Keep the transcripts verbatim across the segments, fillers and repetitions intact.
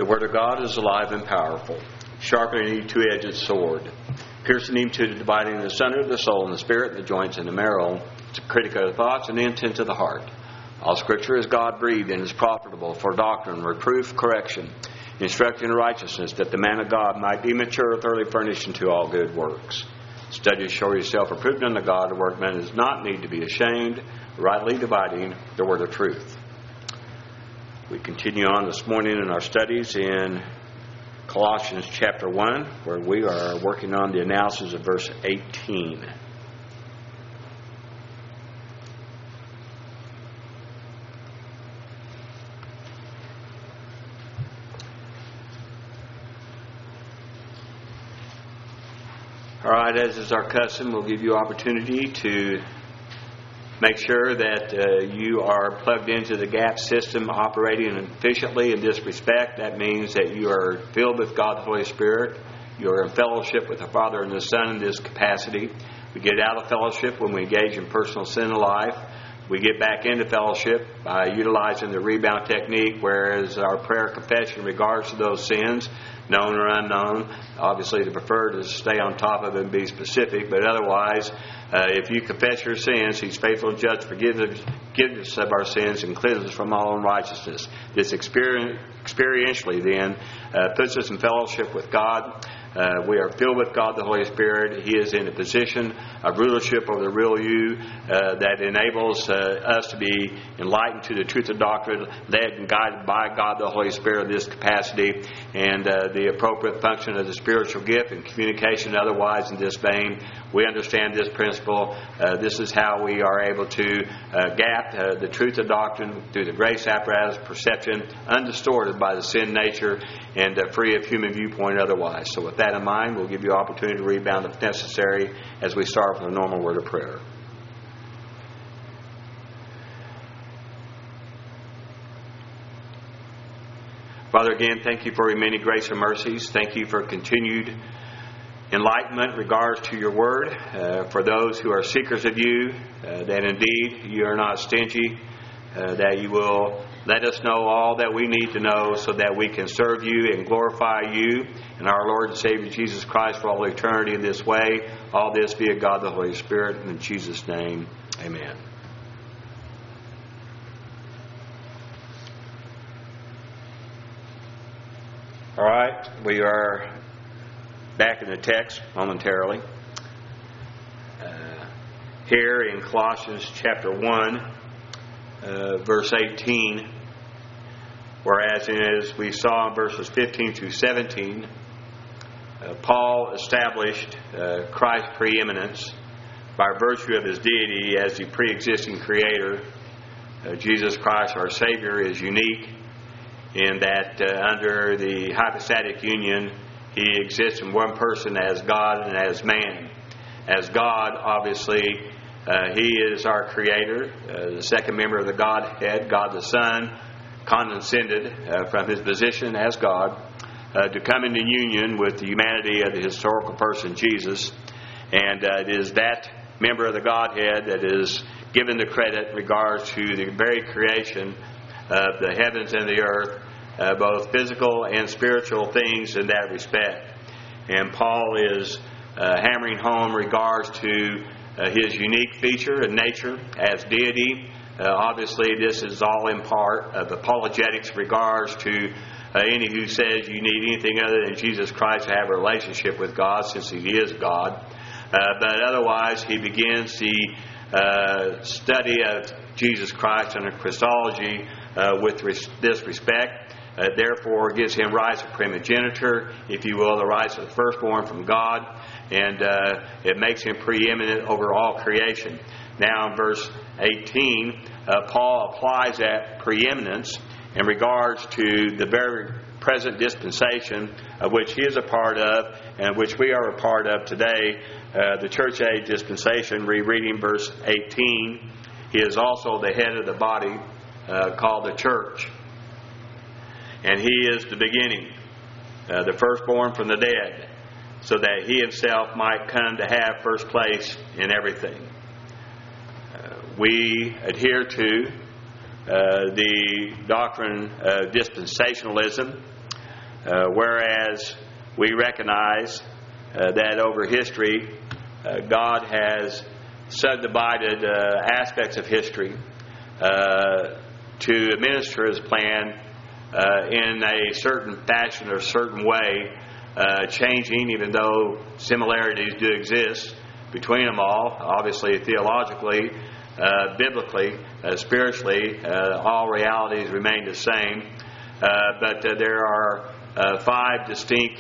The Word of God is alive and powerful, sharper than any two-edged sword, piercing even to the dividing the center of the soul and the spirit and the joints and the marrow, to critic of the thoughts and the intent of the heart. All Scripture is God-breathed and is profitable for doctrine, reproof, correction, instruction in righteousness, that the man of God might be mature, thoroughly furnished unto all good works. Study to show yourself approved unto God, a workman does not need to be ashamed, rightly dividing the word of truth. We continue on this morning in our studies in Colossians chapter one, where we are working on the analysis of verse eighteen. All right, as is our custom, we'll give you opportunity to make sure that uh, you are plugged into the G A P system operating efficiently in this respect. That means that you are filled with God the Holy Spirit. You are in fellowship with the Father and the Son in this capacity. We get out of fellowship when we engage in personal sin in life. We get back into fellowship by utilizing the rebound technique, whereas our prayer confession in regards to those sins, known or unknown, obviously to prefer to stay on top of it and be specific, but otherwise, uh, if you confess your sins, He's faithful and just, forgives us of our sins and cleanses us from all unrighteousness. This experience, experientially then uh, puts us in fellowship with God. Uh, we are filled with God the Holy Spirit. He is in a position of rulership over the real you uh, that enables uh, us to be enlightened to the truth of doctrine, led and guided by God the Holy Spirit in this capacity, and uh, the appropriate function of the spiritual gift and communication otherwise in this vein. We understand this principle. Uh, this is how we are able to uh, gap uh, the truth of doctrine through the grace apparatus, perception, undistorted by the sin nature, and uh, free of human viewpoint otherwise. So with that in mind, we'll give you opportunity to rebound if necessary as we start with a normal word of prayer. Father, again, thank you for your many grace and mercies. Thank you for continued enlightenment in regards to your word. Uh, for those who are seekers of you, uh, that indeed you are not stingy, uh, that you will let us know all that we need to know so that we can serve you and glorify you and our Lord and Savior Jesus Christ for all eternity in this way. All this via God the Holy Spirit. In Jesus' name, amen. All right, we are back in the text momentarily. Uh, here in Colossians chapter one, uh, verse eighteen, whereas as we saw in verses fifteen through seventeen, uh, Paul established uh, Christ's preeminence by virtue of His deity as the pre-existing Creator. Uh, Jesus Christ, our Savior, is unique in that uh, under the hypostatic union, He exists in one person as God and as man. As God, obviously, uh, He is our Creator, uh, the second member of the Godhead. God the Son condescended uh, from His position as God uh, to come into union with the humanity of the historical person Jesus. And uh, it is that member of the Godhead that is given the credit in regards to the very creation of the heavens and the earth, uh, both physical and spiritual things in that respect. And Paul is uh, hammering home regards to uh, His unique feature and nature as deity. Uh, obviously, this is all in part of apologetics regards to uh, any who says you need anything other than Jesus Christ to have a relationship with God, since He is God. Uh, but otherwise, he begins the uh, study of Jesus Christ under Christology uh, with res- this respect. Uh, therefore, gives Him rights of primogeniture, if you will, the rights of the firstborn from God, and uh, it makes Him preeminent over all creation. Now, in verse eighteen, uh, Paul applies that preeminence in regards to the very present dispensation of which he is a part of and which we are a part of today, uh, the church age dispensation. Rereading verse eighteen, He is also the head of the body uh, called the church. And He is the beginning, uh, the firstborn from the dead, so that He Himself might come to have first place in everything. Uh, we adhere to uh, the doctrine of dispensationalism, Uh, whereas we recognize uh, that over history, uh, God has subdivided uh, aspects of history uh, to administer His plan uh, in a certain fashion or certain way, uh, changing, even though similarities do exist between them all, obviously theologically, uh, biblically, uh, spiritually, uh, all realities remain the same. Uh, but uh, there are uh, five distinct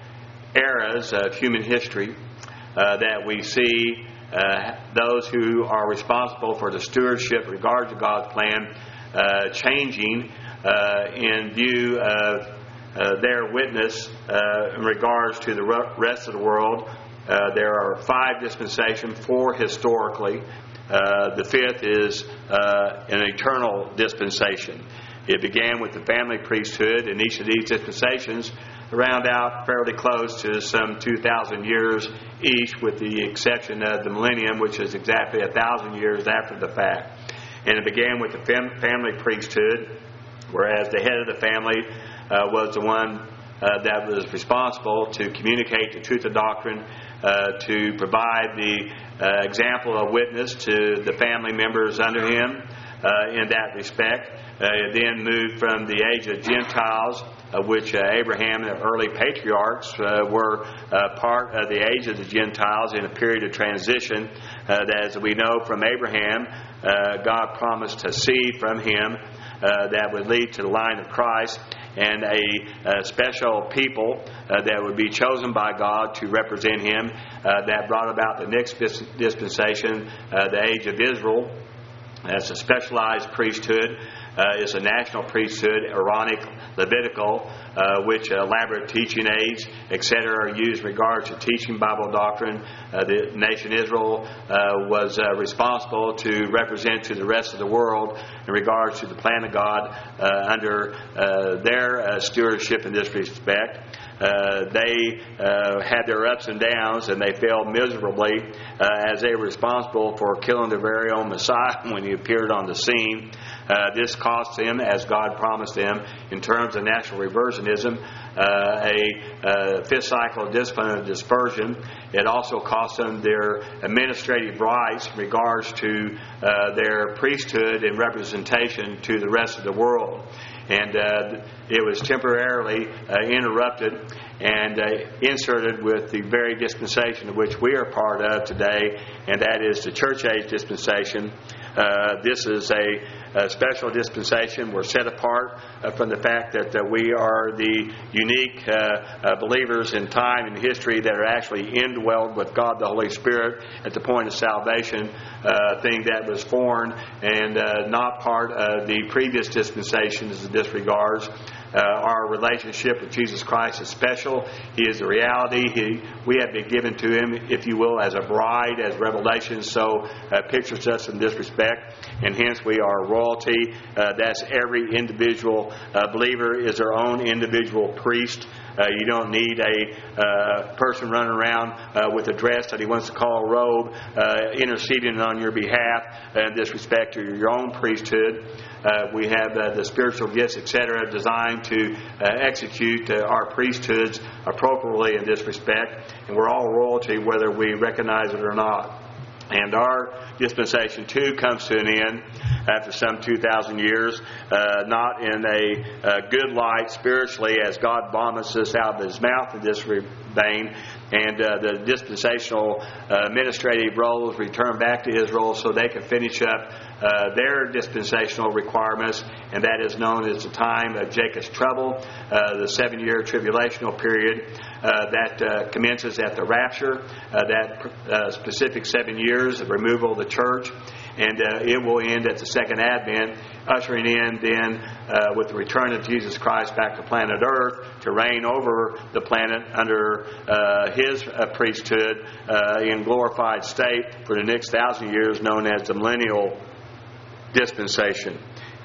eras of human history uh, that we see uh, those who are responsible for the stewardship in regard to God's plan uh, changing uh, in view of uh, their witness uh, in regards to the rest of the world. Uh, there are five dispensations, four historically. Uh, the fifth is uh, an eternal dispensation. It began with the family priesthood, and each of these dispensations round out fairly close to some two thousand years each, with the exception of the millennium, which is exactly a thousand years after the fact. And it began with the fam- family priesthood, whereas the head of the family uh, was the one uh, that was responsible to communicate the truth of doctrine, uh, to provide the uh, example of witness to the family members under him uh, in that respect. Uh, it then moved from the age of Gentiles, of which uh, Abraham and the early patriarchs uh, were uh, part of the age of the Gentiles in a period of transition. Uh, that, as we know from Abraham, uh, God promised a seed from him uh, that would lead to the line of Christ, and a, a special people uh, that would be chosen by God to represent him, uh, that brought about the next dispensation, uh, the age of Israel. That's a specialized priesthood. Uh, it's a national priesthood, Aaronic, Levitical, uh, which elaborate teaching aids, et cetera, are used in regards to teaching Bible doctrine. Uh, the nation Israel uh, was uh, responsible to represent to the rest of the world in regards to the plan of God uh, under uh, their uh, stewardship in this respect. Uh, they uh, had their ups and downs, and they failed miserably uh, as they were responsible for killing their very own Messiah when he appeared on the scene. Uh, this cost them, as God promised them, in terms of national reversionism, uh, a uh, fifth cycle of discipline and dispersion. It also cost them their administrative rights in regards to uh, their priesthood and representation to the rest of the world. And uh, it was temporarily uh, interrupted and uh, inserted with the very dispensation of which we are part of today, and that is the church age dispensation. Uh, this is a, a special dispensation. We're set apart uh, from the fact that uh, we are the unique uh, uh, believers in time and history that are actually indwelled with God the Holy Spirit at the point of salvation, uh, thing that was foreign and uh, not part of the previous dispensations in this regards. Uh, our relationship with Jesus Christ is special. He is the reality. He, we have been given to Him, if you will, as a bride, as Revelation so uh, pictures us in this respect. And hence we are royalty. Uh, that's every individual uh, believer is their own individual priest. Uh, you don't need a uh, person running around uh, with a dress that he wants to call a robe, uh, interceding on your behalf in this respect to your own priesthood. Uh, we have uh, the spiritual gifts, et cetera, designed to uh, execute uh, our priesthoods appropriately in this respect. And we're all royalty whether we recognize it or not. And our dispensation, too, comes to an end after some two thousand years, uh, not in a uh, good light spiritually, as God vomits us out of His mouth in this vein. And uh, the dispensational uh, administrative roles return back to Israel so they can finish up uh, their dispensational requirements, and that is known as the time of Jacob's trouble, uh, the seven-year tribulational period uh, that uh, commences at the rapture, uh, that uh, specific seven years of removal of the church, and uh, it will end at the second advent, ushering in then uh, with the return of Jesus Christ back to planet Earth to reign over the planet under uh, His uh, priesthood uh, in glorified state for the next thousand years, known as the millennial dispensation.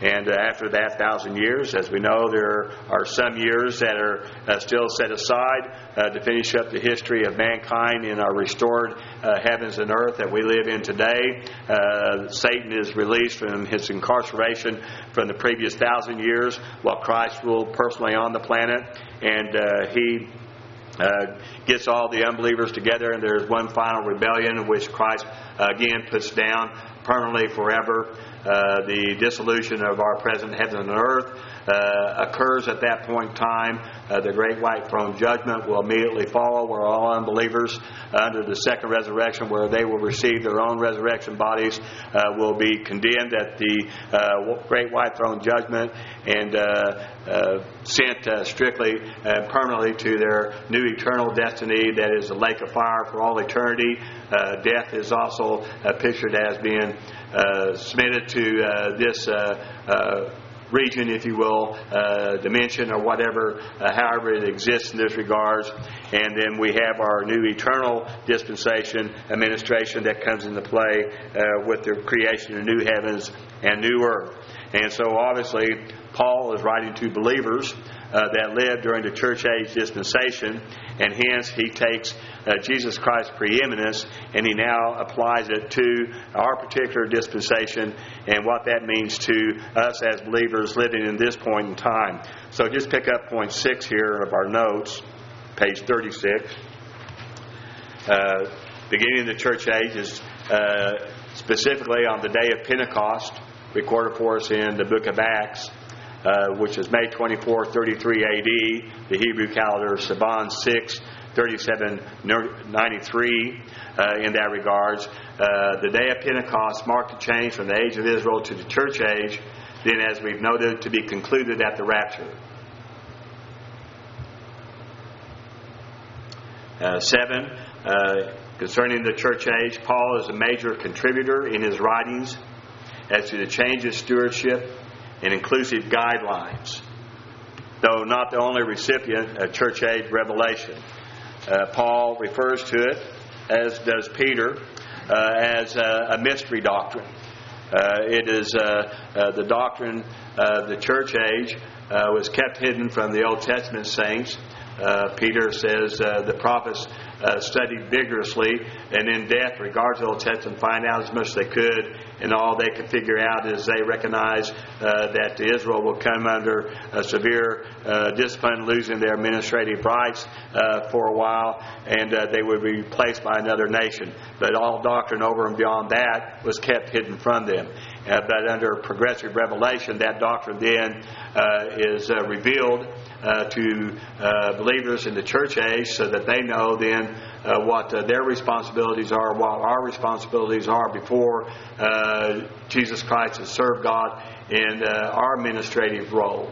And uh, after that thousand years, as we know, there are some years that are uh, still set aside uh, to finish up the history of mankind in our restored uh, heavens and earth that we live in today. Uh, Satan is released from his incarceration from the previous thousand years while Christ ruled personally on the planet. And uh, he uh, gets all the unbelievers together, and there's one final rebellion in which Christ uh, again puts down permanently forever. Uh, the dissolution of our present heaven and earth uh, occurs at that point in time. Uh, the great white throne judgment will immediately follow, where all unbelievers uh, under the second resurrection, where they will receive their own resurrection bodies, uh, will be condemned at the uh, great white throne judgment and uh, uh, sent uh, strictly and permanently to their new eternal destiny, that is the lake of fire for all eternity. Uh, death is also uh, pictured as being uh, submitted to uh, this uh, uh, region, if you will, uh, dimension or whatever, uh, however it exists in this regards. And then we have our new eternal dispensation administration that comes into play uh, with the creation of new heavens and new earth. And so obviously Paul is writing to believers Uh, that lived during the church age dispensation, and hence he takes uh, Jesus Christ's preeminence and he now applies it to our particular dispensation and what that means to us as believers living in this point in time. So just pick up point six here of our notes, page thirty-six. Uh, beginning of the church age is uh, specifically on the day of Pentecost, recorded for us in the book of Acts. Uh, which is May twenty-fourth, thirty-three A D, the Hebrew calendar, Saban six, thirty-seven ninety-three, uh, in that regards. Uh, the day of Pentecost marked a change from the age of Israel to the church age, then as we've noted, to be concluded at the rapture. Uh, seven, uh, concerning the church age, Paul is a major contributor in his writings as to the change of stewardship and inclusive guidelines, though not the only recipient of church age revelation. Uh, Paul refers to it, as does Peter, uh, as a, a mystery doctrine. Uh, it is uh, uh, the doctrine of the church age uh, was kept hidden from the Old Testament saints. Uh, Peter says uh, the prophets uh, studied vigorously and in depth regards the Old Testament, find out as much as they could, and all they could figure out is they recognize uh, that Israel will come under a severe uh, discipline, losing their administrative rights uh, for a while, and uh, they would be replaced by another nation. But all doctrine over and beyond that was kept hidden from them. Uh, but under progressive revelation, that doctrine then uh, is uh, revealed uh, to uh, believers in the church age, so that they know then uh, what uh, their responsibilities are, what our responsibilities are before uh, Jesus Christ has served God in uh, our administrative role.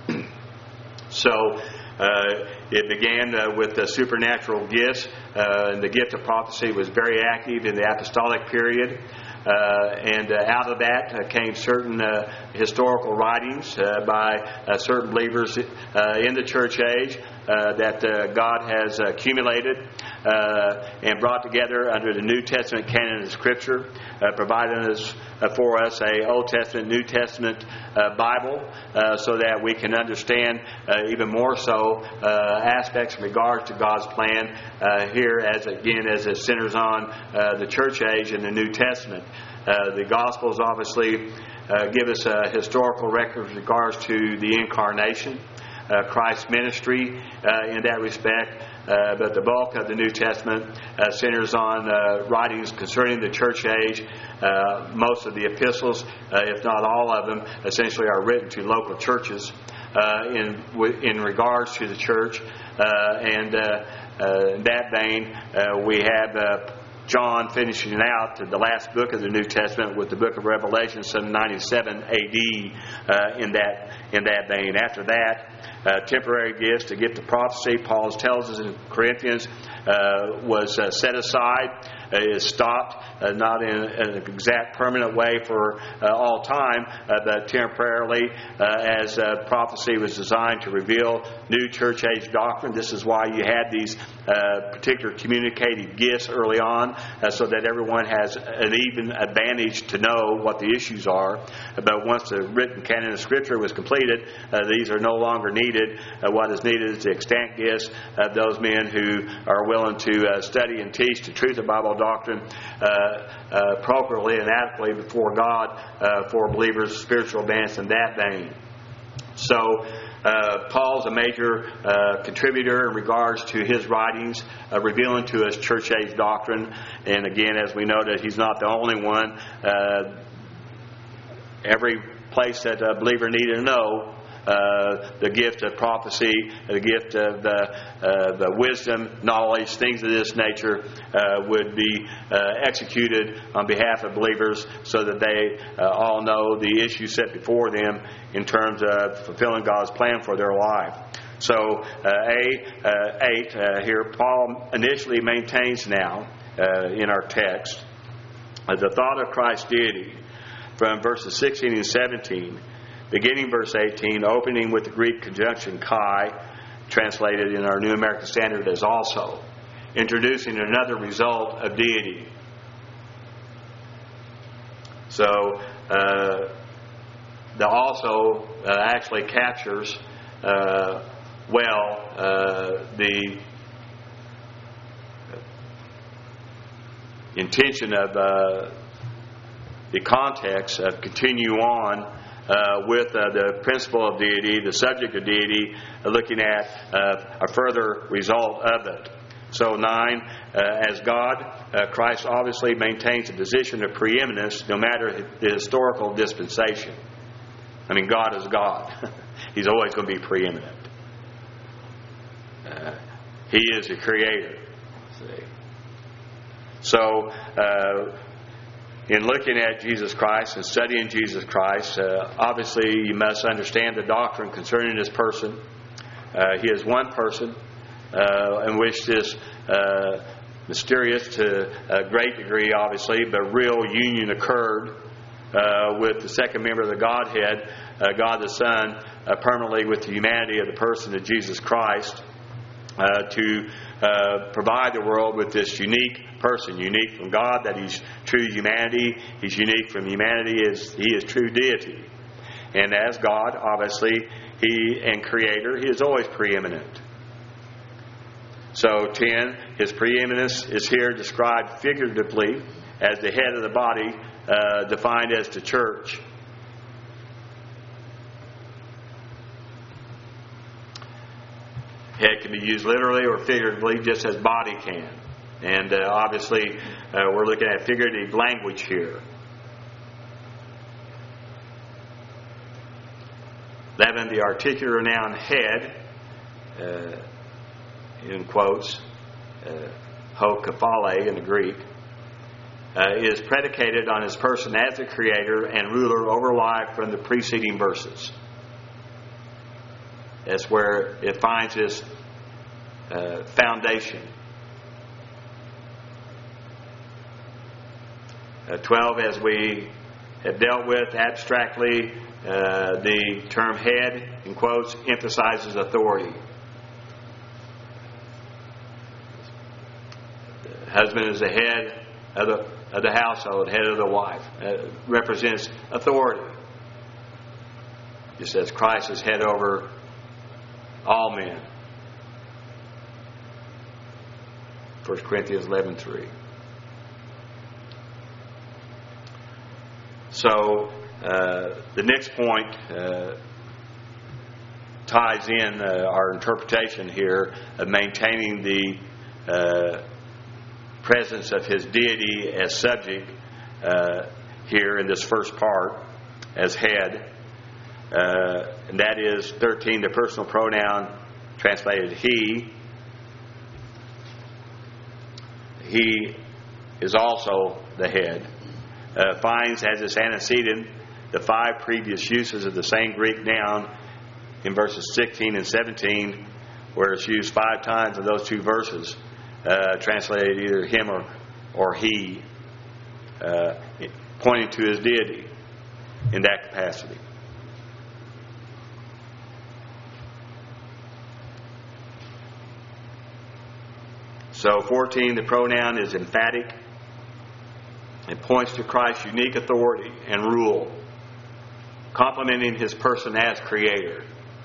So uh, it began uh, with the supernatural gifts, uh, and the gift of prophecy was very active in the apostolic period. Uh, and uh, out of that uh, came certain uh, historical writings uh, by uh, certain believers uh, in the church age uh, that uh, God has accumulated uh, and brought together under the New Testament canon of Scripture, uh, providing us uh, for us a Old Testament, New Testament uh, Bible, uh, so that we can understand uh, even more so uh, aspects in regards to God's plan uh, here, as again as it centers on uh, the church age and the New Testament. Uh, the Gospels obviously uh, give us a historical record with regards to the incarnation, uh, Christ's ministry uh, in that respect. Uh, but the bulk of the New Testament uh, centers on uh, writings concerning the church age. Uh, most of the epistles, uh, if not all of them, essentially are written to local churches uh, in in regards to the church. Uh, and uh, uh, in that vein, uh, we have uh, John finishing out the last book of the New Testament with the book of Revelation, seven ninety-seven A D, uh, in that in that vein. After that, uh, temporary gifts, the gift of prophecy, Paul tells us in Corinthians, uh, was uh, set aside, uh, is stopped, uh, not in an exact permanent way for uh, all time, uh, but temporarily, uh, as uh, prophecy was designed to reveal new church age doctrine. This is why you had these uh, particular communicative gifts early on, uh, so that everyone has an even advantage to know what the issues are. But once the written canon of Scripture was completed, uh, these are no longer needed. Uh, what is needed is the extant gifts of those men who are willing to uh, study and teach the truth of Bible doctrine uh, uh, appropriately and adequately before God uh, for believers' spiritual advance in that vein. So, uh, Paul's a major uh, contributor in regards to his writings, uh, revealing to us church age doctrine. And again, as we noted, he's not the only one. Uh, every place that a believer needed to know uh, the gift of prophecy, the gift of the, uh, the wisdom, knowledge, things of this nature uh, would be uh, executed on behalf of believers, so that they uh, all know the issues set before them in terms of fulfilling God's plan for their life. So, uh, A, uh, eight uh, here, Paul initially maintains now uh, in our text uh, the thought of Christ's deity from verses sixteen and seventeen, beginning verse eighteen, opening with the Greek conjunction kai, translated in our New American Standard as also, introducing another result of deity. So, uh, the also uh, actually captures uh, well uh, the intention of uh, the context of continue on uh, with uh, the principle of deity, the subject of deity, uh, looking at uh, a further result of it. So nine, uh, as God, uh, Christ obviously maintains a position of preeminence no matter the historical dispensation. I mean, God is God. He's always going to be preeminent. Uh, he is the creator. See? So, uh, in looking at Jesus Christ and studying Jesus Christ, uh, obviously you must understand the doctrine concerning His person. Uh, he is one person, uh, in which this uh, mysterious to a great degree, obviously, but real union occurred uh, with the second member of the Godhead, uh, God the Son, uh, permanently with the humanity of the person of Jesus Christ, uh, to uh, provide the world with this unique person, unique from God, that He's true humanity. He's unique from humanity, is He is true deity. And as God, obviously, He and Creator, He is always preeminent. So ten, His preeminence is here described figuratively as the head of the body, uh, defined as the church. Head can be used literally or figuratively, just as body can. And uh, obviously, uh, we're looking at figurative language here. eleven, the articular noun head, uh, in quotes, uh, ho kephale in the Greek, uh, is predicated on His person as the creator and ruler over life from the preceding verses. That's where it finds its uh, foundation. Uh, twelve, as we have dealt with abstractly, uh, the term head, in quotes, emphasizes authority. The husband is the head of the, of the household, head of the wife. Uh, represents authority. Just as Christ is head over all men. First Corinthians eleven three. So, uh, the next point uh, ties in uh, our interpretation here of maintaining the uh, presence of His deity as subject uh, here in this first part as head. Uh, and that is thirteen, the personal pronoun translated He. He is also the head. Uh, finds as its antecedent the five previous uses of the same Greek noun in verses sixteen and seventeen, where it's used five times in those two verses, uh, translated either Him or, or He, uh, pointing to His deity in that capacity. So fourteen, the pronoun is emphatic. It points to Christ's unique authority and rule, complementing His person as Creator.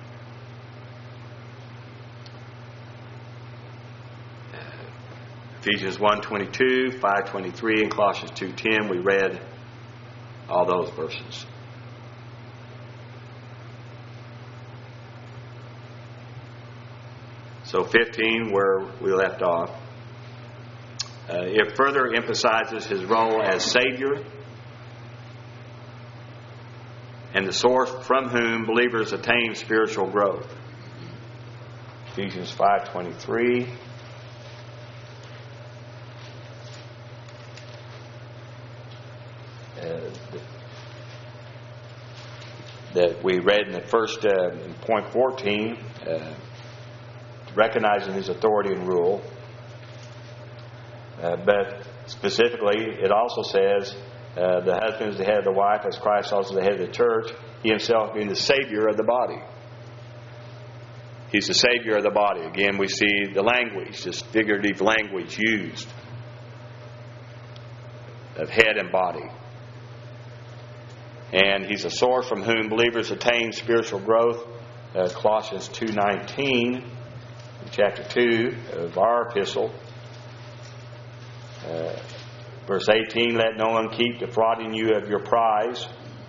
Ephesians one twenty-two, five twenty-three, and Colossians two ten, we read all those verses. So fifteen, where we left off, uh, it further emphasizes His role as Savior and the source from whom believers attain spiritual growth. Ephesians five twenty-three. Uh, that we read in the first, uh, in point fourteen, uh, recognizing His authority and rule. Uh, but specifically, it also says uh, the husband is the head of the wife, as Christ also is the head of the church, He Himself being the Savior of the body. He's the Savior of the body. Again, we see the language, this figurative language used of head and body. And He's a source from whom believers attain spiritual growth. Uh, Colossians two nineteen, chapter two of our epistle. Uh, verse eighteen, let no one keep defrauding you of your prize.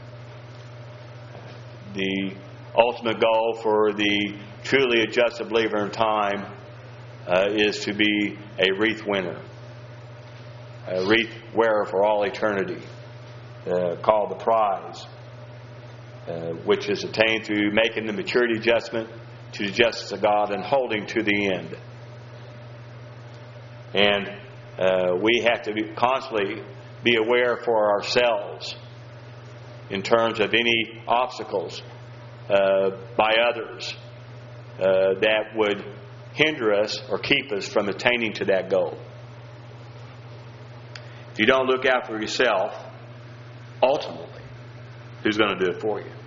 The ultimate goal for the truly adjusted believer in time uh, is to be a wreath winner. A wreath wearer for all eternity. Uh, called the prize, uh, which is attained through making the maturity adjustment to the justice of God and holding to the end. And uh, we have to be constantly be aware for ourselves in terms of any obstacles uh, by others uh, that would hinder us or keep us from attaining to that goal. If you don't look out for yourself, ultimately, who's going to do it for you?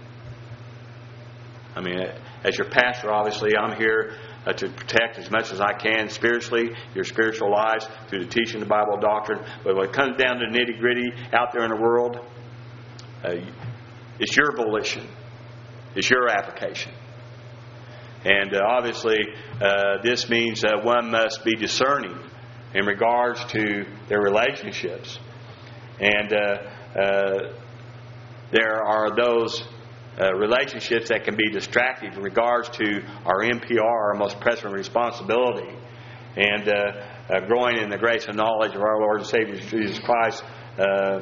I mean, as your pastor, obviously, I'm here uh, to protect as much as I can spiritually, your spiritual lives, through the teaching of the Bible doctrine. But when it comes down to nitty-gritty out there in the world, uh, it's your volition. It's your application. And uh, obviously, uh, this means uh, one must be discerning in regards to their relationships. And uh, Uh, there are those uh, relationships that can be distracting in regards to our M P R, our most pressing responsibility, and uh, uh, growing in the grace and knowledge of our Lord and Savior Jesus Christ. Uh,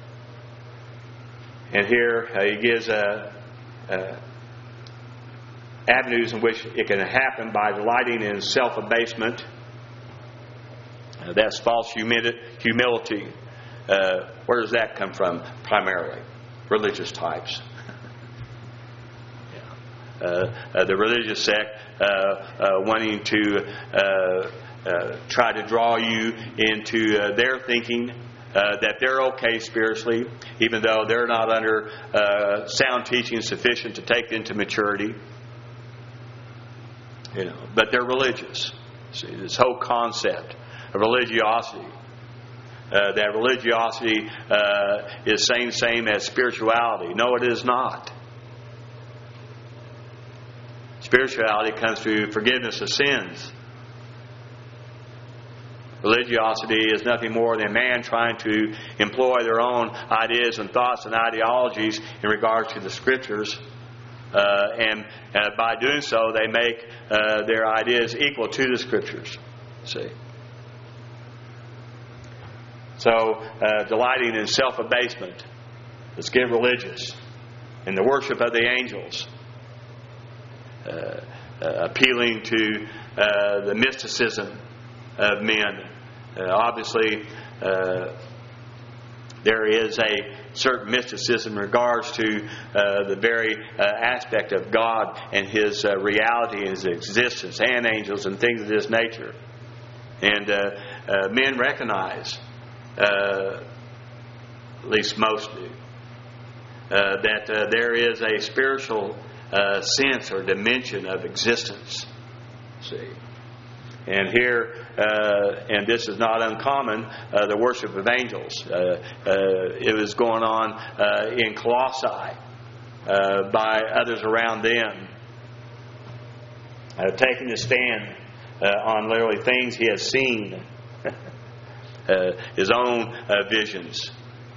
and here uh, He gives uh, uh, avenues in which it can happen by delighting in self-abasement. Uh, that's false humili- humility. Uh, where does that come from? Primarily, religious types. yeah. uh, uh, the religious sect uh, uh, wanting to uh, uh, try to draw you into uh, their thinking uh, that they're okay spiritually, even though they're not under uh, sound teaching sufficient to take them to maturity. You know, but they're religious. See, this whole concept of religiosity. Uh, that religiosity uh, is same same as spirituality. No, it is not. Spirituality comes through forgiveness of sins. Religiosity is nothing more than man trying to employ their own ideas and thoughts and ideologies in regard to the Scriptures. Uh, and uh, by doing so, they make uh, their ideas equal to the Scriptures. See? So, uh, delighting in self-abasement. Let's get religious. In the worship of the angels. Uh, uh, appealing to uh, the mysticism of men. Uh, obviously, uh, there is a certain mysticism in regards to uh, the very uh, aspect of God and His uh, reality and His existence and angels and things of this nature. And uh, uh, men recognize Uh, at least most do, uh, that uh, there is a spiritual uh, sense or dimension of existence. See, And here, uh, and this is not uncommon, uh, the worship of angels. Uh, uh, it was going on uh, in Colossae uh, by others around them. Uh, taking a stand uh, on literally things he has seen, uh, his own uh, visions.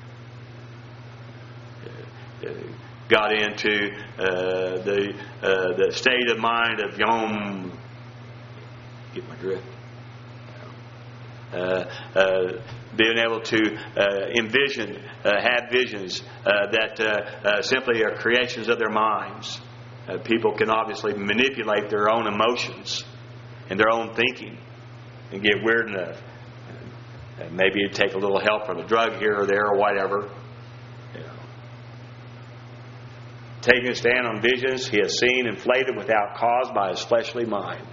Uh, got into uh, the uh, the state of mind of Yom. Get my drift. Uh, uh, being able to uh, envision, uh, have visions uh, that uh, uh, simply are creations of their minds. Uh, people can obviously manipulate their own emotions and their own thinking and get weird enough. Uh, maybe take a little help from a drug here or there or whatever. You know. Taking a stand on visions he has seen inflated without cause by his fleshly mind.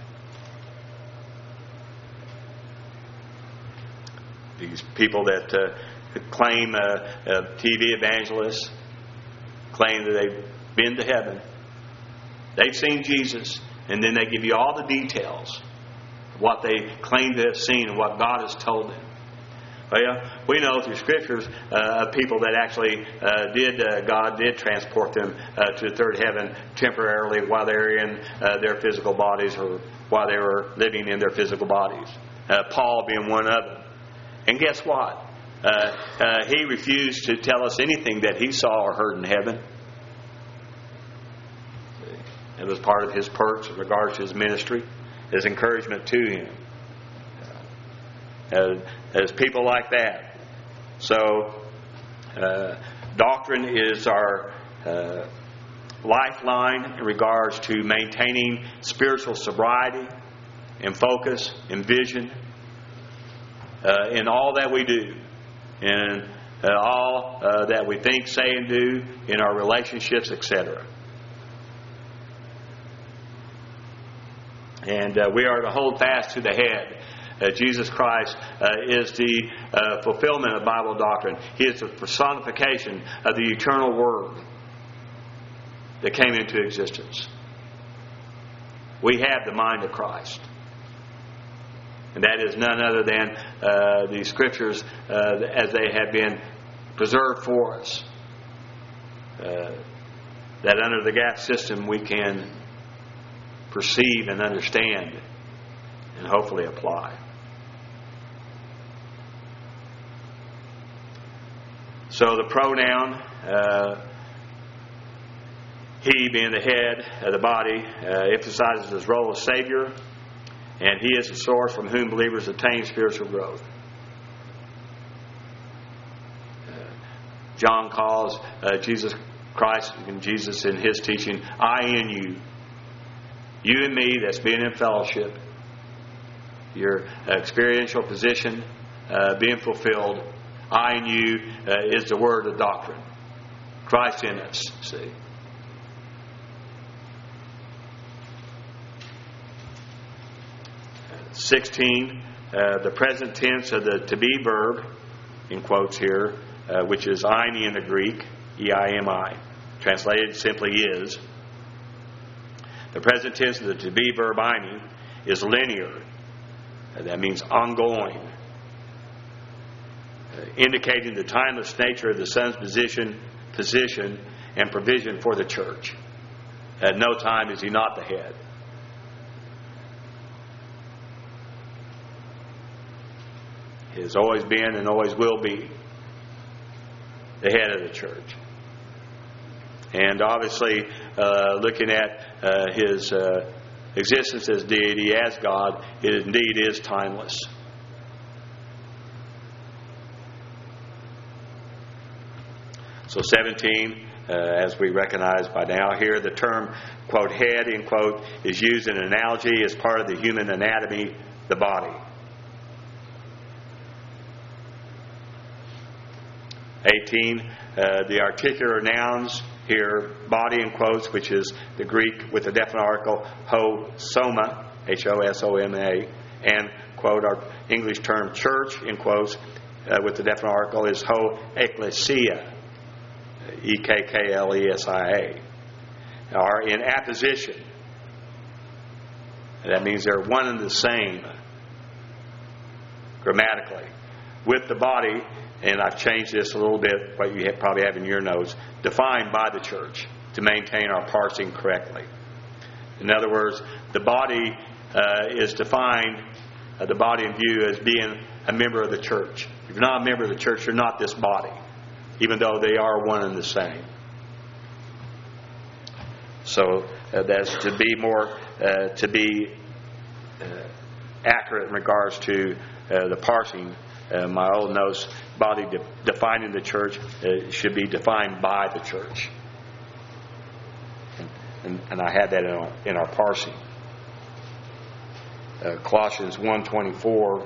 These people that uh, claim uh, uh, T V evangelists, claim that they've been to heaven. They've seen Jesus, and then they give you all the details of what they claim to have seen and what God has told them. Well, we know through Scriptures uh, of people that actually uh, did, uh, God did transport them uh, to the third heaven temporarily while they were in uh, their physical bodies or while they were living in their physical bodies. Uh, Paul being one of them. And guess what? Uh, uh, he refused to tell us anything that he saw or heard in heaven. It was part of his perks in regards to his ministry, his encouragement to him. Uh, as people like that. So, uh, doctrine is our uh, lifeline in regards to maintaining spiritual sobriety and focus and vision uh, in all that we do, in uh, all uh, that we think, say, and do, in our relationships, et cetera. And uh, we are to hold fast to the head. Uh, Jesus Christ uh, is the uh, fulfillment of Bible doctrine. He is the personification of the eternal Word that came into existence. We have the mind of Christ. And that is none other than uh, the Scriptures uh, as they have been preserved for us. Uh, that under the gap system we can perceive and understand and hopefully apply. So the pronoun, uh, he being the head of the body, uh, emphasizes his role as Savior, and he is the source from whom believers attain spiritual growth. Uh, John calls uh, Jesus Christ and Jesus in his teaching, I in you. You and me, that's being in fellowship. Your experiential position uh, being fulfilled. I in you uh, is the word of doctrine. Christ in us, see. sixteen, uh, the present tense of the to be verb, in quotes here, uh, which is eimi in the Greek, E I M I, translated simply is. The present tense of the to be verb eimi is linear. Uh, that means ongoing. Uh, indicating the timeless nature of the Son's position, position and provision for the church. At no time is he not the head. He has always been and always will be the head of the church. And obviously, uh, looking at uh, his uh, existence as deity, as God, it indeed is timeless. So seventeen, uh, as we recognize by now here, the term, quote, head, end quote, is used in an analogy as part of the human anatomy, the body. eighteen, uh, the articular nouns here, body in quotes, which is the Greek with the definite article ho soma, H O S O M A, and, quote, our English term church in quotes uh, with the definite article is ho ecclesia, E K K L E S I A, are in apposition. That means they're one and the same. grammatically. With the body, and I've changed this a little bit, what you probably have in your notes, defined by the church to maintain our parsing correctly. In other words, the body uh, is defined, uh, the body in view, as being a member of the church. If you're not a member of the church, you're not this body, even though they are one and the same. So uh, that's to be more, uh, to be uh, accurate in regards to uh, the parsing. Uh, my old notes, body de- defining the church uh, should be defined by the church. And, and, and I had that in our, in our parsing. Uh, Colossians one twenty-four.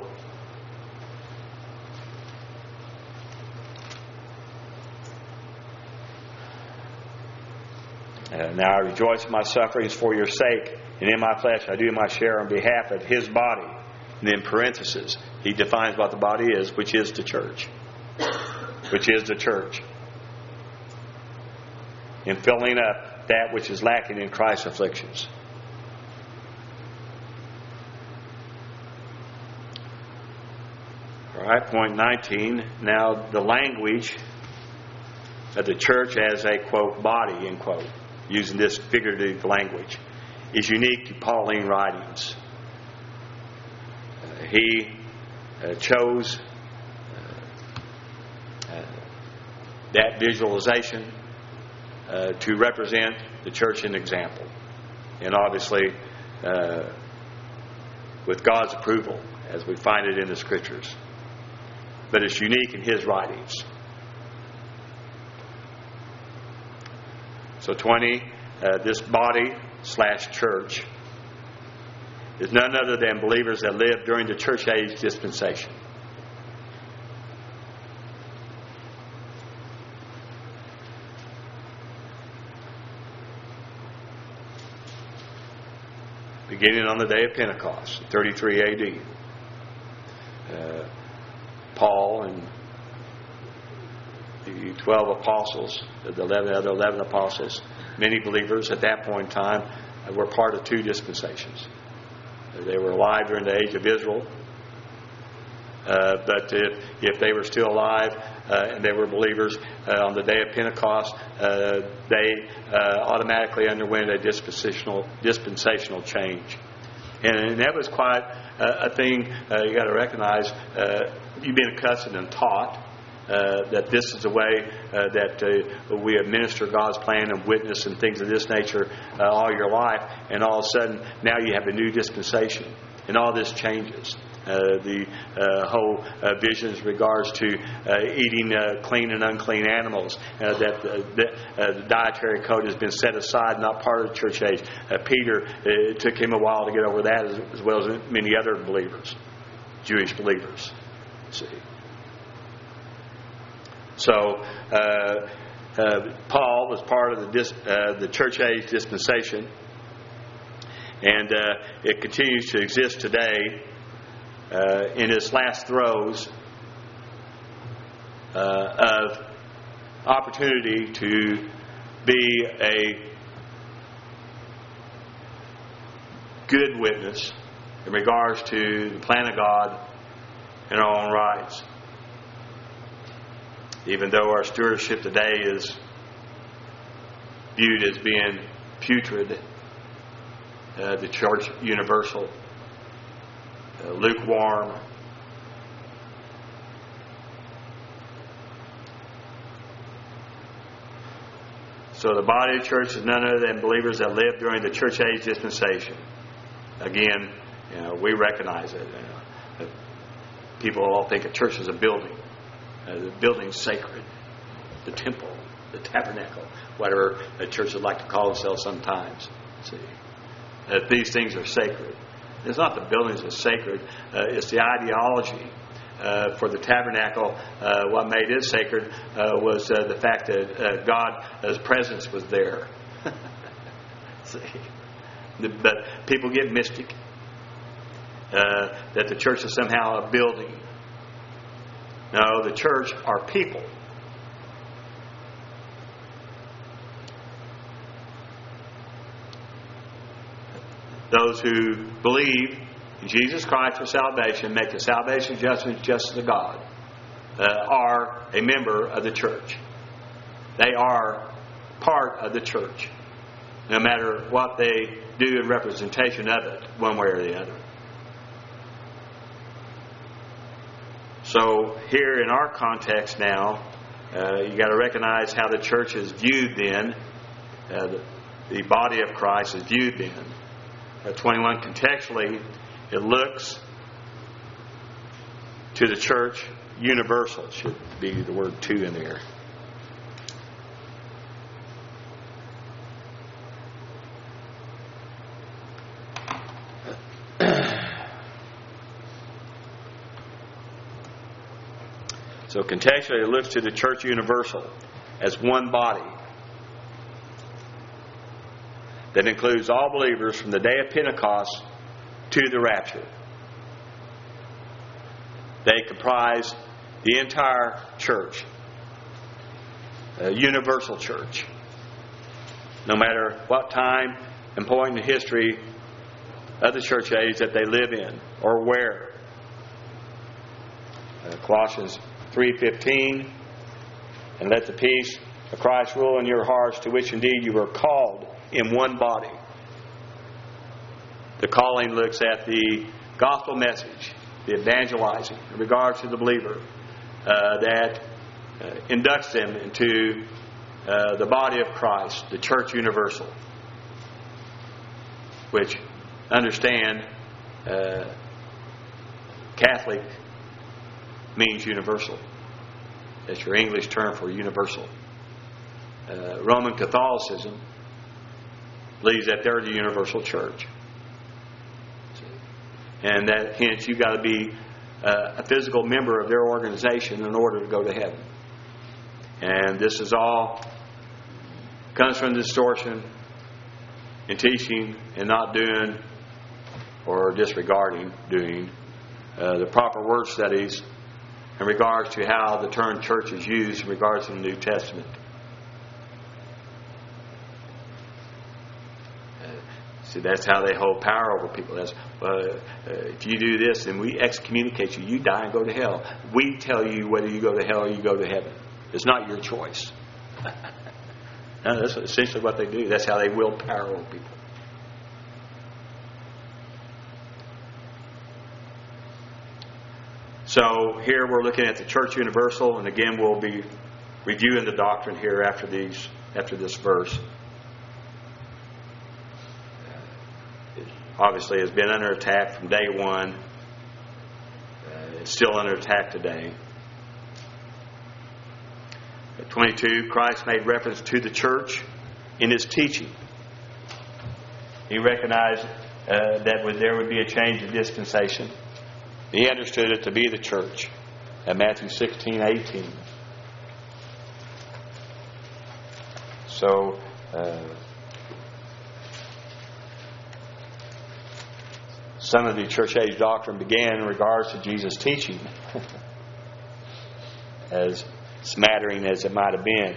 Uh, now I rejoice in my sufferings for your sake, and in my flesh I do my share on behalf of His body. And then parentheses, he defines what the body is, which is the church. Which is the church. In filling up that which is lacking in Christ's afflictions. All right, point nineteen. Now the language of the church as a, quote, body, end quote, using this figurative language, is unique to Pauline writings. Uh, he uh, chose uh, uh, that visualization uh, to represent the church in example. And obviously, uh, with God's approval, as we find it in the Scriptures. But it's unique in his writings. So twenty, uh, this body slash church is none other than believers that lived during the church age dispensation. Beginning on the day of Pentecost, thirty-three A D. Uh, Paul and the twelve apostles, the eleven other eleven apostles, many believers at that point in time were part of two dispensations. They were alive during the age of Israel, uh, but if, if they were still alive uh, and they were believers uh, on the day of Pentecost, uh, they uh, automatically underwent a dispensational dispensational change, and, and that was quite a, a thing. Uh, you got to recognize. Uh, you've been accustomed and taught Uh, that this is the way uh, that uh, we administer God's plan and witness and things of this nature uh, all your life, and all of a sudden now you have a new dispensation, and all this changes. Uh, the uh, whole uh, vision in regards to uh, eating uh, clean and unclean animals, uh, that uh, the, uh, the dietary code has been set aside, not part of the church age. Uh, Peter, uh, it took him a while to get over that, as, as well as many other believers, Jewish believers. See. So, uh, uh, Paul was part of the dis, uh, the church age dispensation, and uh, it continues to exist today uh, in its last throes uh, of opportunity to be a good witness in regards to the plan of God in our own rights. Even though our stewardship today is viewed as being putrid, uh, the church universal, uh, lukewarm, so the body of the church is none other than believers that lived during the church age dispensation. Again, you know, we recognize it. You know, people all think a church is a building. Uh, the building's sacred. The temple, the tabernacle, whatever a church would like to call themselves sometimes. See, uh, these things are sacred. It's not the buildings that are sacred. Uh, it's the ideology. Uh, for the tabernacle, uh, what made it sacred uh, was uh, the fact that uh, God's presence was there. See, but people get mystic. Uh, that the church is somehow a building. No, the church are people. Those who believe Jesus Christ for salvation, make the salvation judgment justice of God, uh, are a member of the church. They are part of the church, no matter what they do in representation of it, one way or the other. So here in our context now, uh, you got to recognize how the church is viewed then. Uh, the, the body of Christ is viewed then. Uh, twenty-one, contextually, it looks to the church universal. Should be the word "to" in there. So contextually, it looks to the church universal as one body that includes all believers from the day of Pentecost to the rapture. They comprise the entire church, a universal church, no matter what time and point in history of the church age that they live in or where. Uh, Colossians three fifteen, and let the peace of Christ rule in your hearts, to which indeed you were called in one body. The calling looks at the gospel message, the evangelizing in regards to the believer, uh, that uh, inducts them into uh, the body of Christ, the church universal, which understand uh, Catholic means universal. That's your English term for universal. Uh, Roman Catholicism believes that they're the universal church. And that hence you've got to be uh, a physical member of their organization in order to go to heaven. And this is all comes from distortion in teaching and not doing or disregarding doing uh, the proper word studies in regards to how the term church is used in regards to the New Testament. Uh, see, that's how they hold power over people. That's, uh, uh, if you do this, then we excommunicate you. You die and go to hell. We tell you whether you go to hell or you go to heaven. It's not your choice. No, that's essentially what they do. That's how they wield power over people. So here we're looking at the church universal, and again we'll be reviewing the doctrine here after these after this verse. It obviously has been under attack from day one. Uh, it's still under attack today. At twenty-two, Christ made reference to the church in his teaching. He recognized uh, that would, there would be a change of dispensation. He understood it to be the church at Matthew sixteen eighteen. So, uh, some of the church age doctrine began in regards to Jesus' teaching, as smattering as it might have been.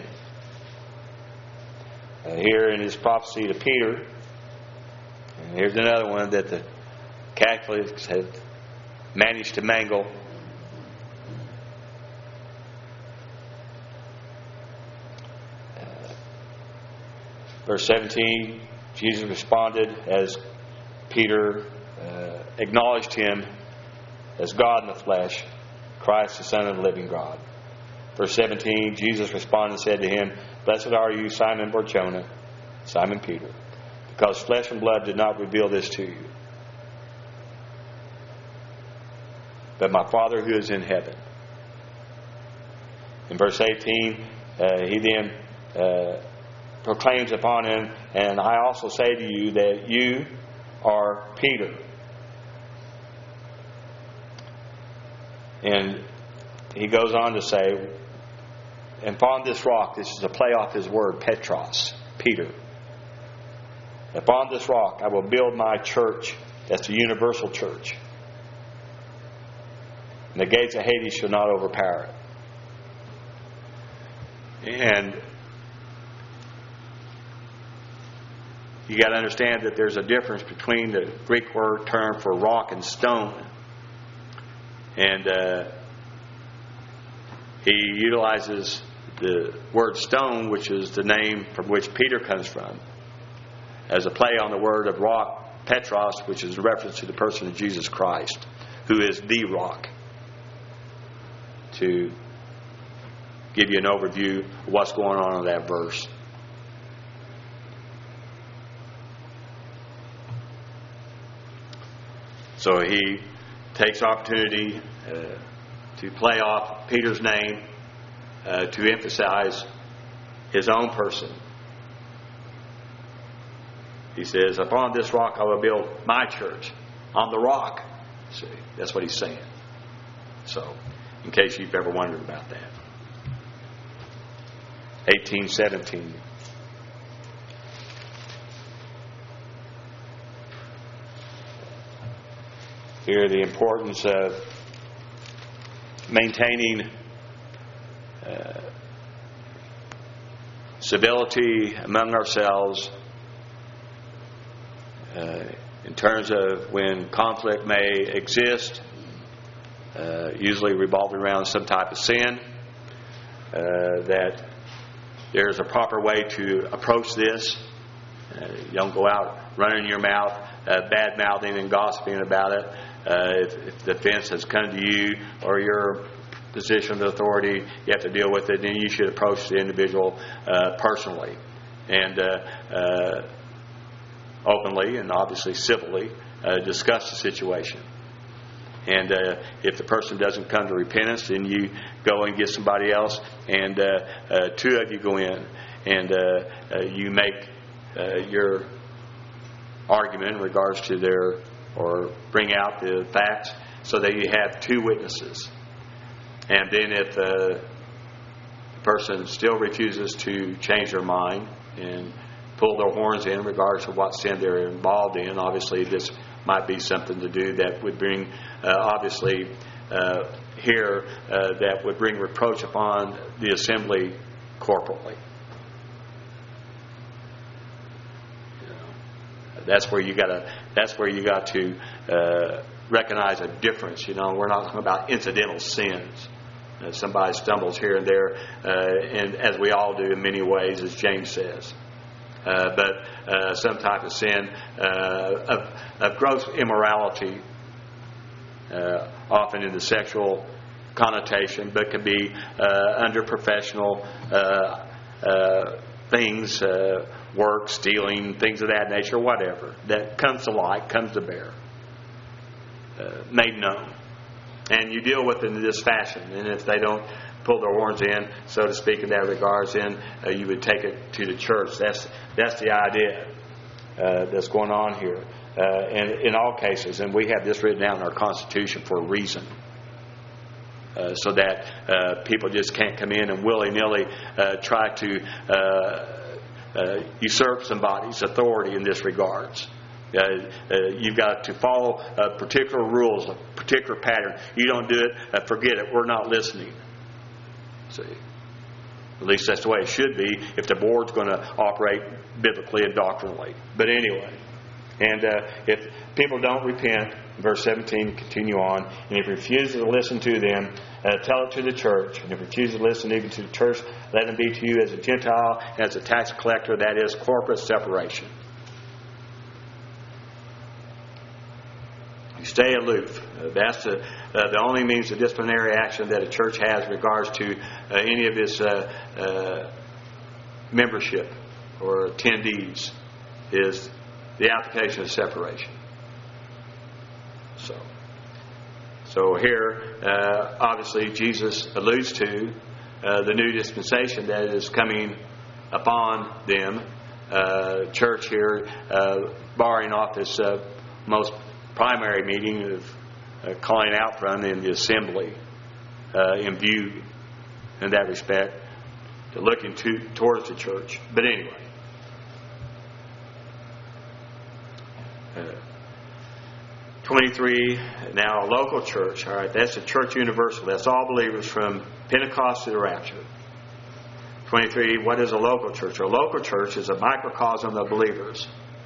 Uh, here in his prophecy to Peter, and here's another one that the Catholics have managed to mangle. Uh, verse seventeen, Jesus responded as Peter uh, acknowledged him as God in the flesh, Christ the Son of the living God. Verse seventeen, Jesus responded and said to him, Blessed are you, Simon Bar-Jonah, Simon Peter, because flesh and blood did not reveal this to you, but my Father who is in heaven. In verse eighteen, uh, he then uh, proclaims upon him, and I also say to you that you are Peter. And he goes on to say, and upon this rock, this is a play off his word, Petros, Peter. Upon this rock I will build my church. That's the universal church. And the gates of Hades shall not overpower it. And you got to understand that there's a difference between the Greek word term for rock and stone. And uh, he utilizes the word stone, which is the name from which Peter comes from, as a play on the word of rock, Petros, which is a reference to the person of Jesus Christ, who is the rock. To give you an overview of what's going on in that verse. So he takes opportunity uh, to play off Peter's name uh, to emphasize his own person. He says, upon this rock I will build my church. On the rock. See, that's what he's saying. So, in case you've ever wondered about that. eighteen seventeen. Here, the importance of maintaining uh, civility among ourselves uh, in terms of when conflict may exist, uh, usually revolving around some type of sin, uh, that there's a proper way to approach this. Uh, you don't go out running your mouth, uh, bad-mouthing and gossiping about it. Uh, if, if the offense has come to you or your position of authority, you have to deal with it, then you should approach the individual uh, personally and uh, uh, openly and obviously civilly uh, discuss the situation. And uh, if the person doesn't come to repentance, then you go and get somebody else, and uh, uh, two of you go in, and uh, uh, you make uh, your argument in regards to their, or bring out the facts, so that you have two witnesses. And then if uh, the person still refuses to change their mind and pull their horns in regards to what sin they're involved in, obviously this might be something to do that would bring, uh, obviously, uh, here, uh, that would bring reproach upon the assembly corporately. You know, that's where you got to. That's where you got to uh, recognize a difference. You know, we're not talking about incidental sins. Uh, somebody stumbles here and there, uh, and as we all do in many ways, as James says. Uh, but uh, some type of sin uh, of, of gross immorality, uh, often in the sexual connotation, but can be uh, under professional uh, uh, things, uh, work, stealing, things of that nature, whatever, that comes to light, comes to bear, uh, made known. And you deal with it in this fashion. And if they don't pull their horns in, so to speak, in that regards, then uh, you would take it to the church. That's that's the idea uh, that's going on here. Uh, and in all cases, and we have this written down in our Constitution for a reason, uh, so that uh, people just can't come in and willy-nilly uh, try to uh, uh, usurp somebody's authority in this regards. Uh, uh, you've got to follow uh, particular rules, a particular pattern. You don't do it, uh, forget it. We're not listening. See, at least that's the way it should be if the board's going to operate biblically and doctrinally. But anyway, and uh, if people don't repent, verse seventeen, continue on, and if he refuses to listen to them, uh, tell it to the church. And if he refuses to listen even to the church, let him be to you as a Gentile, as a tax collector. That is corporate separation. Stay aloof. Uh, that's the, uh, the only means of disciplinary action that a church has in regards to uh, any of its uh, uh, membership or attendees is the application of separation. So, so here, uh, obviously, Jesus alludes to uh, the new dispensation that is coming upon them. Uh, church here, uh, barring off this uh, most primary meeting of uh, calling out from in the assembly uh, in view in that respect, to looking to, towards the church. But anyway, uh, twenty-three, now a local church. All right, that's a church universal. That's all believers from Pentecost to the rapture. twenty-three, what is a local church? A local church is a microcosm of believers.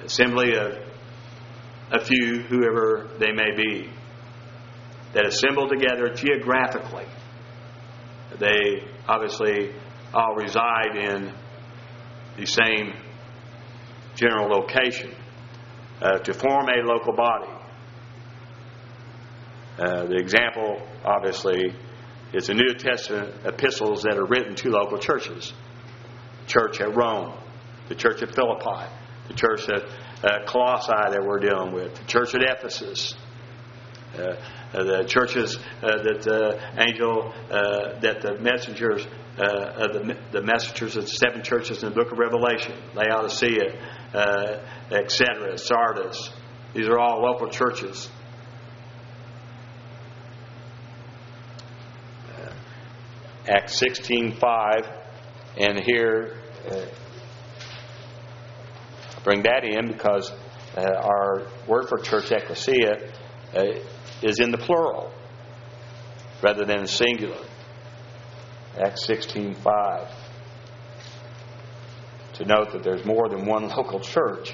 assembly of a few, whoever they may be, that assemble together geographically. They obviously all reside in the same general location uh, to form a local body. Uh, the example, obviously, is the New Testament epistles that are written to local churches. Church at Rome, the church at Philippi, the church at uh, Colossae that we're dealing with, the church at Ephesus, uh, uh, the churches uh, that the angel, uh, that the messengers, uh, of the, the messengers of the seven churches in the book of Revelation, Laodicea, uh, et cetera, Sardis. These are all local churches. Uh, Acts sixteen five, and here uh, bring that in because uh, our word for church, ecclesia, uh, is in the plural rather than singular. Acts sixteen five. To note that there's more than one local church.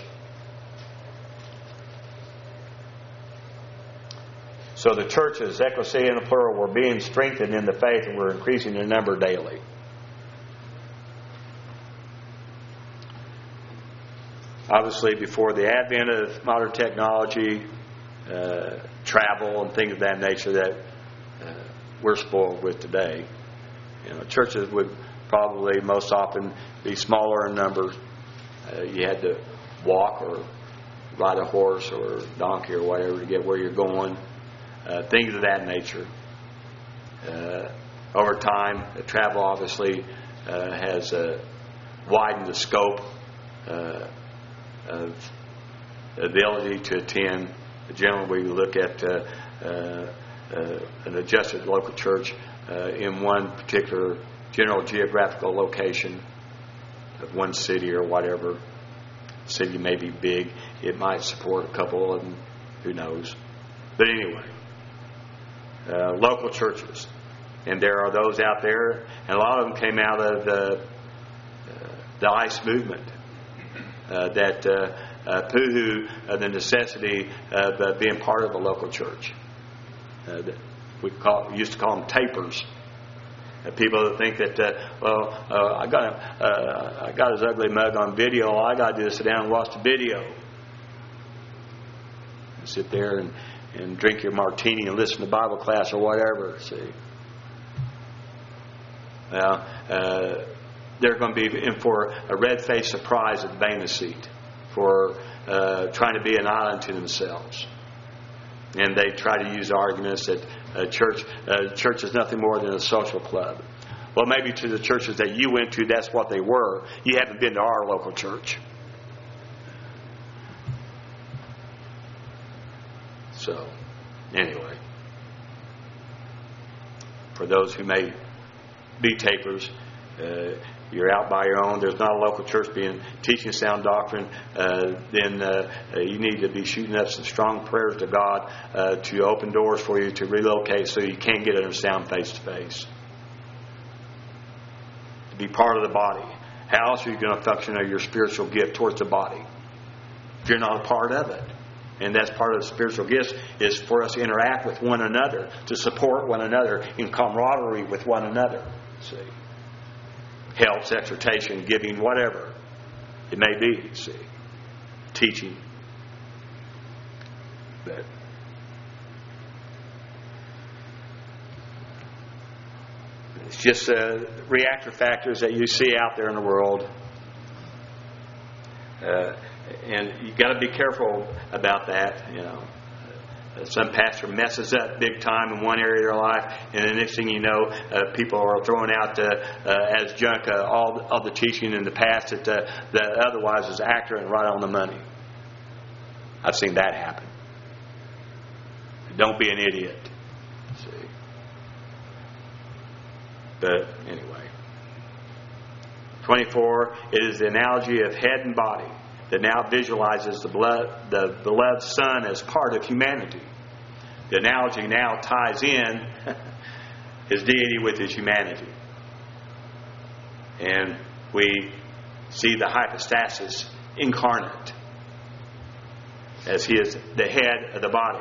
So the churches, ecclesia in the plural, were being strengthened in the faith and were increasing in number daily. Obviously, before the advent of modern technology, uh, travel, and things of that nature that uh, we're spoiled with today, you know, churches would probably most often be smaller in number. Uh, you had to walk or ride a horse or donkey or whatever to get where you're going. Uh, things of that nature. Uh, over time, travel obviously uh, has uh, widened the scope uh, of the ability to attend. Generally, we look at uh, uh, uh, an adjusted local church uh, in one particular general geographical location of one city or whatever. The city may be big. It might support a couple of them. Who knows? But anyway, uh, local churches. And there are those out there, and a lot of them came out of the, uh, the ICE movement uh, that uh, uh, poo-hoo uh, the necessity of uh, being part of a local church. Uh, we, call, we used to call them tapers. Uh, people that think that, uh, well, uh, I got a, uh, I got his ugly mug on video. All I got to do is sit down and watch the video. And sit there and, and drink your martini and listen to Bible class or whatever. See. Well, uh, they're going to be in for a red-faced surprise at the Bema seat for uh, trying to be an island to themselves. And they try to use arguments that uh, church uh, church is nothing more than a social club. Well, maybe to the churches that you went to, that's what they were. You haven't been to our local church. So, anyway, for those who may be tapers, uh, you're out by your own, there's not a local church being teaching sound doctrine, uh, then uh, you need to be shooting up some strong prayers to God uh, to open doors for you to relocate so you can get in sound face to face. To be part of the body. How else are you going to function of your spiritual gift towards the body if you're not a part of it? And that's part of the spiritual gifts, is for us to interact with one another, to support one another in camaraderie with one another. See? Helps, exhortation, giving, whatever it may be, see. Teaching. But it's just uh, reactor factors that you see out there in the world. Uh, and you've got to be careful about that, you know. Some pastor messes up big time in one area of their life, and the next thing you know, uh, people are throwing out uh, uh, as junk uh, all of the teaching in the past that, uh, that otherwise is accurate and right on the money. I've seen that happen. Don't be an idiot. See? But anyway, twenty-four. It is the analogy of head and body that now visualizes the blood, the beloved Son as part of humanity. The analogy now ties in his deity with his humanity. And we see the hypostasis incarnate as He is the head of the body.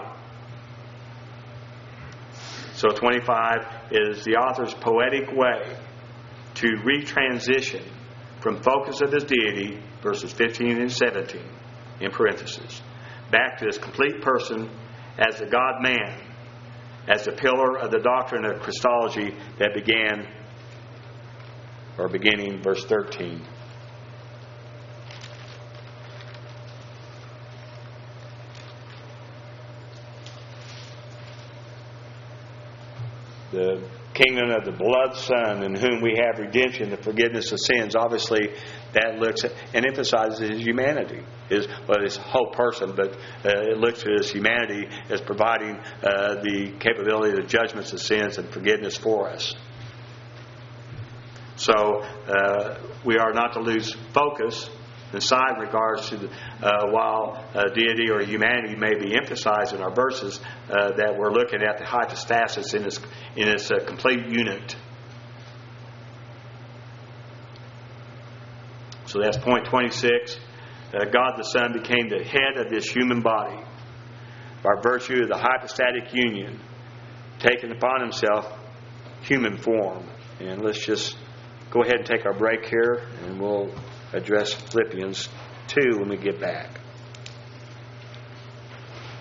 So twenty-five is the author's poetic way to retransition from focus of His deity, verses fifteen and seventeen, in parentheses, back to His complete person as the God-man, as the pillar of the doctrine of Christology that began, or beginning, verse thirteen. The kingdom of the beloved Son, in whom we have redemption, the forgiveness of sins. Obviously, that looks at and emphasizes His humanity, His well, His whole person, but uh, it looks at His humanity as providing uh, the capability of judgments of sins and forgiveness for us. So uh, we are not to lose focus inside in regards to the, uh, while uh, deity or humanity may be emphasized in our verses, uh, that we're looking at the hypostasis in its in its uh, complete unit. So that's point twenty-six. Uh, God the Son became the head of this human body by virtue of the hypostatic union, taking upon Himself human form. And let's just go ahead and take our break here, and we'll address Philippians two when we get back.